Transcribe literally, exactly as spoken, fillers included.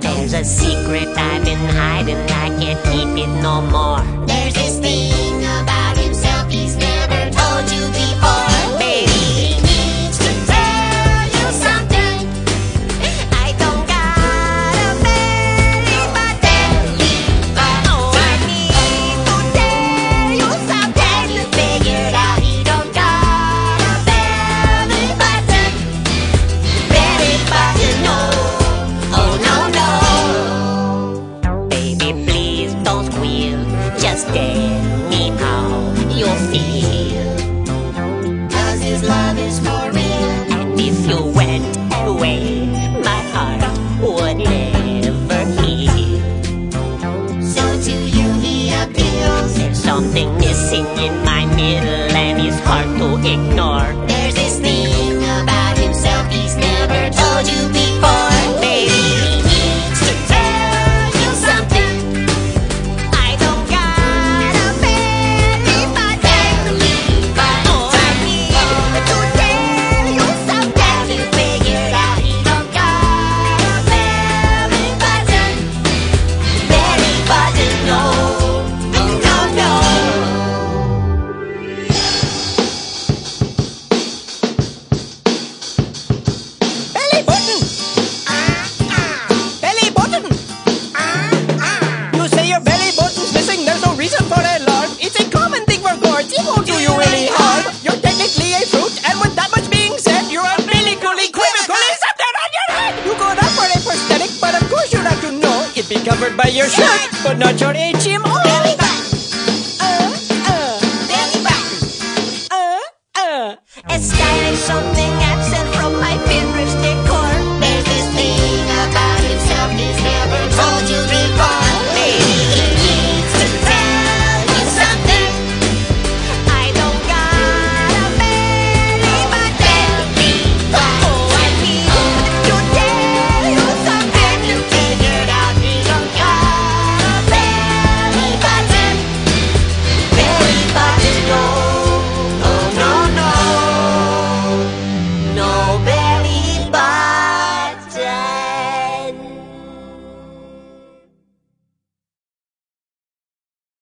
There's a secret I've been hiding, I can't keep it no more. There's this thing about himself he's never told you before. Baby, he needs to tell you something. I don't got a belly button. Oh, I need to tell you something. You figured out he don't got a belly button. Belly button, no. Oh no no. Baby, please don't squeal. Just tell me how you feel. Cause his love is for real. And if you went away, my heart would never heal. So to you he appeals. There's something missing in my middle, and it's hard to ignore. There's this thing about himself he's never told you before. Baby, He needs to tell you something. I don't got a belly button. Belly button. Oh, I need to tell you something. Have you figured out he don't got a belly button? Belly button, no. Oh no no. Belly button! Belly button! You say your belly button's missing, there's no reason for alarm. It's a common thing for gourds, it won't do you any harm. You're technically a fruit, and with that much being said, you're umbilically, quivically something on your head! You got up for a prosthetic, but of course you'd have to know it'd be covered by your shirt, but not your H M O.